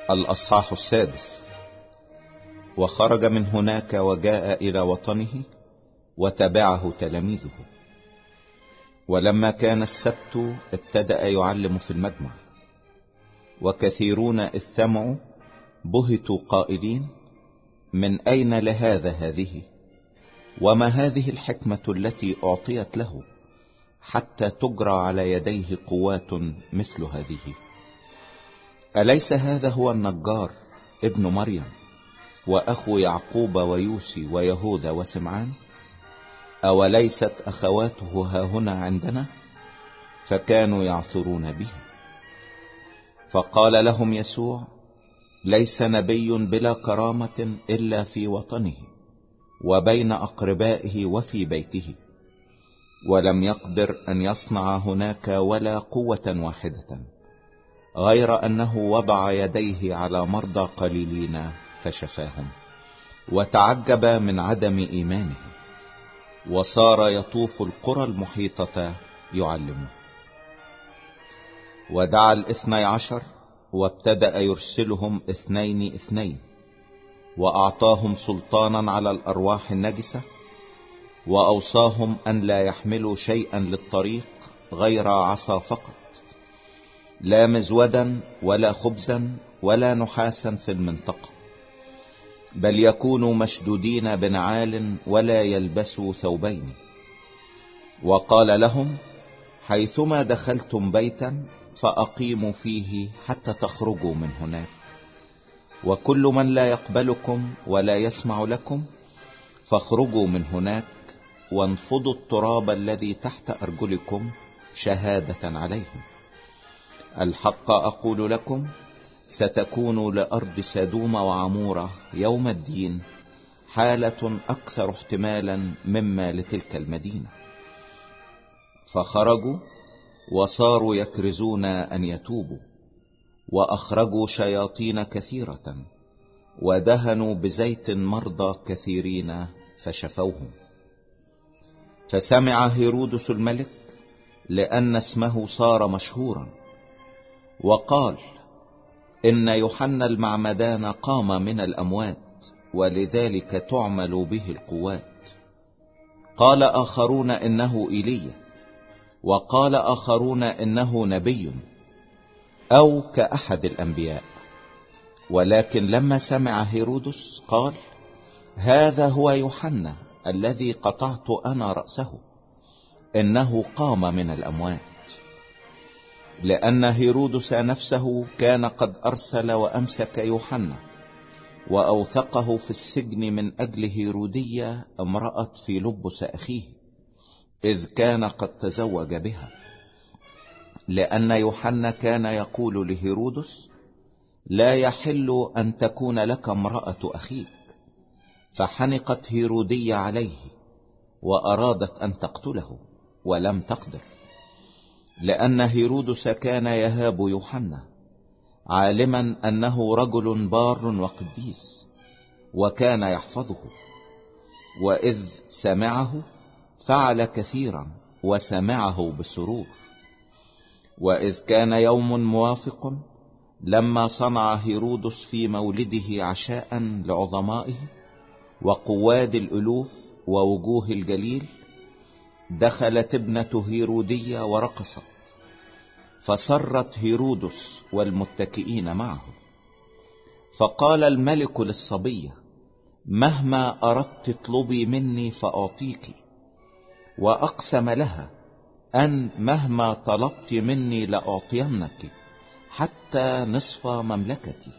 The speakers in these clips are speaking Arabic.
الأصحاح 6. وخرج من هناك وجاء إلى وطنه وتبعه تلاميذه. ولما كان السبت ابتدأ يعلم في المجمع، وكثيرون إذ سمعوا بهتوا قائلين: من أين لهذا هذه؟ وما هذه الحكمة التي أعطيت له حتى تجرى على يديه قوات مثل هذه؟ أليس هذا هو النجار ابن مريم وأخو يعقوب ويوسي ويهوذا وسمعان؟ أوليست أخواته هاهنا عندنا؟ فكانوا يعثرون به. فقال لهم يسوع: ليس نبي بلا كرامة إلا في وطنه وبين أقربائه وفي بيته. ولم يقدر أن يصنع هناك ولا قوة واحدة، غير أنه وضع يديه على مرضى قليلين فشفاهم، وتعجب من عدم إيمانه، وصار يطوف القرى المحيطة يعلم. ودعا 12 وابتدأ يرسلهم 2 وأعطاهم سلطانا على الأرواح النجسة، وأوصاهم أن لا يحملوا شيئا للطريق غير عصا فقط، لا مزودا ولا خبزا ولا نحاسا في المنطقة، بل يكونوا مشدودين بنعال ولا يلبسوا ثوبين. وقال لهم: حيثما دخلتم بيتا فأقيموا فيه حتى تخرجوا من هناك. وكل من لا يقبلكم ولا يسمع لكم فاخرجوا من هناك، وانفضوا التراب الذي تحت أرجلكم شهادة عليهم. الحق أقول لكم، ستكون لأرض سدوم وعمورة يوم الدين حالة أكثر احتمالا مما لتلك المدينة. فخرجوا وصاروا يكرزون أن يتوبوا، وأخرجوا شياطين كثيرة، ودهنوا بزيت مرضى كثيرين فشفوهم. فسمع هيرودس الملك لأن اسمه صار مشهورا، وقال: إن يوحنا المعمدان قام من الأموات، ولذلك تعمل به القوات. قال آخرون إنه إيليا، وقال آخرون إنه نبي أو كأحد الأنبياء. ولكن لما سمع هيرودس قال: هذا هو يوحنا الذي قطعت أنا رأسه، إنه قام من الأموات. لأن هيرودس نفسه كان قد أرسل وأمسك يوحنا، وأوثقه في السجن من أجل هيرودية امرأة فيلبس أخيه، إذ كان قد تزوج بها. لأن يوحنا كان يقول لهيرودس: لا يحل أن تكون لك امرأة أخيك. فحنقت هيرودية عليه وأرادت أن تقتله، ولم تقدر، لأن هيرودس كان يهاب يوحنا، عالما أنه رجل بار وقديس، وكان يحفظه. وإذ سمعه فعل كثيرا، وسمعه بسرور. وإذ كان يوم موافق لما صنع هيرودس في مولده عشاء لعظمائه وقواد الألوف ووجوه الجليل، دخلت ابنة هيرودية ورقصت، فسرت هيرودس والمتكئين معه. فقال الملك للصبية: مهما أردت اطلبي مني فأعطيك. وأقسم لها أن مهما طلبت مني لأعطينك، حتى نصف مملكتي.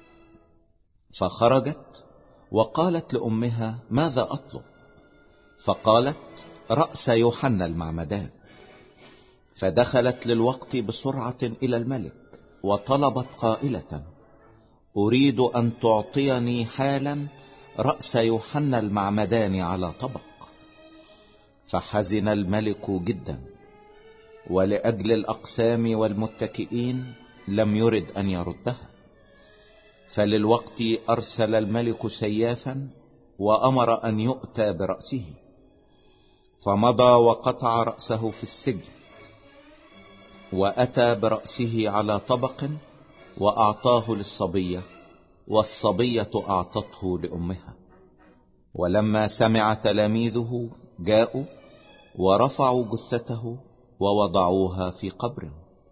فخرجت وقالت لأمها: ماذا أطلب؟ فقالت: رأس يوحنا المعمدان. فدخلت للوقت بسرعة إلى الملك، وطلبت قائلة: أريد أن تعطيني حالا رأس يوحنا المعمدان على طبق. فحزن الملك جدا، ولأجل الأقسام والمتكئين لم يرد أن يردها. فللوقت أرسل الملك سيافا وأمر أن يؤتى برأسه، فمضى وقطع رأسه في السجن، وأتى برأسه على طبق وأعطاه للصبية، والصبية أعطته لأمها. ولما سمع تلاميذه جاءوا ورفعوا جثته ووضعوها في قبر.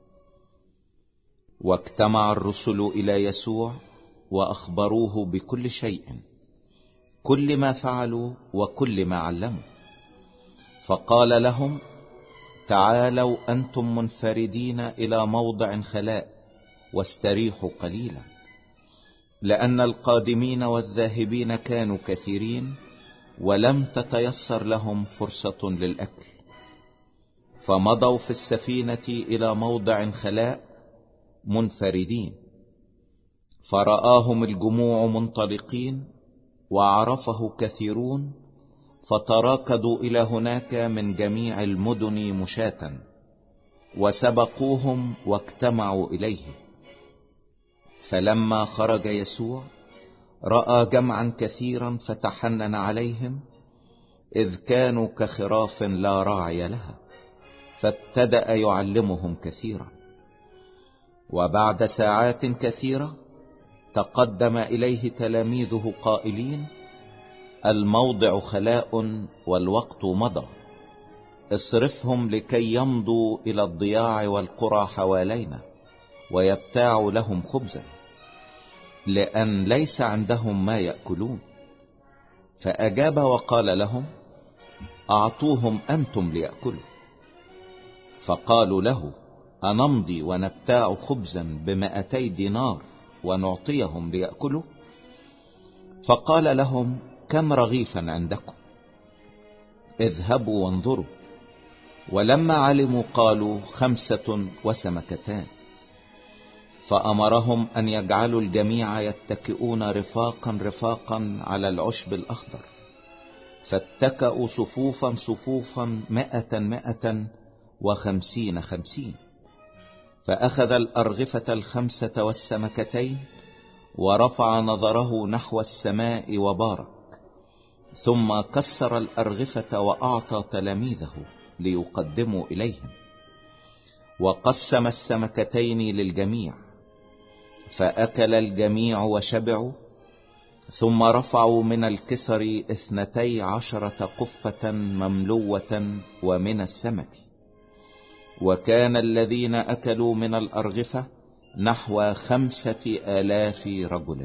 واجتمع الرسل إلى يسوع وأخبروه بكل شيء، كل ما فعلوا وكل ما علموا. فقال لهم: تعالوا أنتم منفردين إلى موضع خلاء واستريحوا قليلا، لأن القادمين والذاهبين كانوا كثيرين، ولم تتيسر لهم فرصة للأكل. فمضوا في السفينة إلى موضع خلاء منفردين. فرآهم الجموع منطلقين، وعرفه كثيرون، فتراكضوا إلى هناك من جميع المدن مشاة، وسبقوهم واجتمعوا إليه. فلما خرج يسوع رأى جمعا كثيرا، فتحنن عليهم، إذ كانوا كخراف لا راعي لها، فابتدأ يعلمهم كثيرا. وبعد ساعات كثيرة تقدم إليه تلاميذه قائلين: الموضع خلاء والوقت مضى، اصرفهم لكي يمضوا إلى الضياع والقرى حوالينا ويبتاعوا لهم خبزا، لأن ليس عندهم ما يأكلون. فأجاب وقال لهم: أعطوهم أنتم ليأكلوا. فقالوا له: أنمضي ونبتاع خبزا ب200 دينار ونعطيهم ليأكلوا؟ فقال لهم: كم رغيفا عندكم؟ اذهبوا وانظروا. ولما علموا قالوا: 5 وسمكتان. فأمرهم أن يجعلوا الجميع يتكئون رفاقا رفاقا على العشب الأخضر، فاتكأوا صفوفا صفوفا 100 150. فأخذ الأرغفة 5 والسمكتين، ورفع نظره نحو السماء وبارك، ثم كسر الأرغفة وأعطى تلاميذه ليقدموا إليهم. وقسم السمكتين للجميع، فأكل الجميع وشبعوا. ثم رفعوا من الكسر 12 قفة مملوة ومن السمك. وكان الذين أكلوا من الأرغفة نحو 5000 رجل.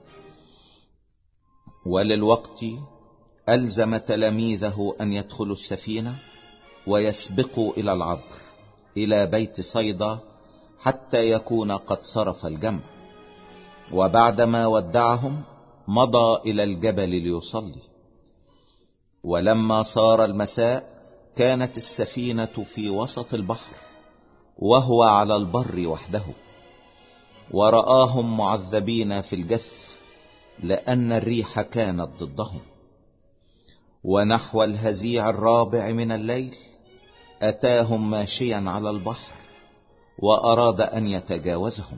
وللوقت ألزم تلاميذه أن يدخلوا السفينة ويسبقوا إلى العبر إلى بيت صيدا، حتى يكون قد صرف الجمع. وبعدما ودعهم مضى إلى الجبل ليصلي. ولما صار المساء كانت السفينة في وسط البحر، وهو على البر وحده، ورآهم معذبين في الجث، لأن الريح كانت ضدهم. ونحو الهزيع 4 من الليل أتاهم ماشيا على البحر، وأراد أن يتجاوزهم.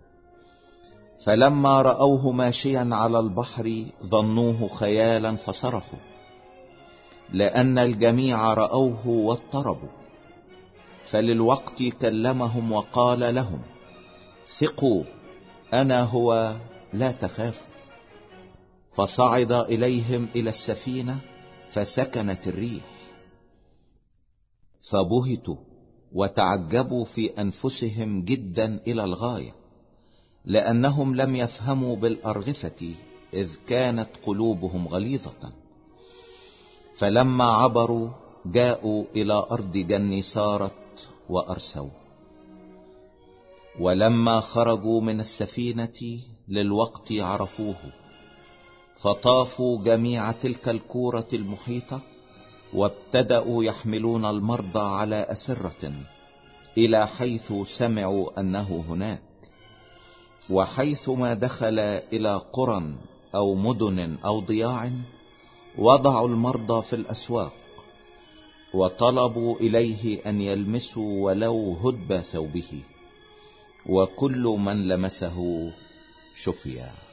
فلما رأوه ماشيا على البحر ظنوه خيالا فصرخوا، لأن الجميع رأوه واضطربوا. فللوقت كلمهم وقال لهم: ثقوا، أنا هو، لا تخافوا. فصعد إليهم إلى السفينة فسكنت الريح. فبهتوا وتعجبوا في أنفسهم جدا إلى الغاية، لأنهم لم يفهموا بالأرغفة، إذ كانت قلوبهم غليظة. فلما عبروا جاءوا إلى أرض جنيسارت وأرسوا. ولما خرجوا من السفينة للوقت عرفوه، فطافوا جميع تلك الكورة المحيطة، وابتدأوا يحملون المرضى على أسرة إلى حيث سمعوا أنه هناك. وحيثما دخل إلى قرى أو مدن أو ضياع وضعوا المرضى في الأسواق، وطلبوا إليه أن يلمسوا ولو هدب ثوبه، وكل من لمسه شفي.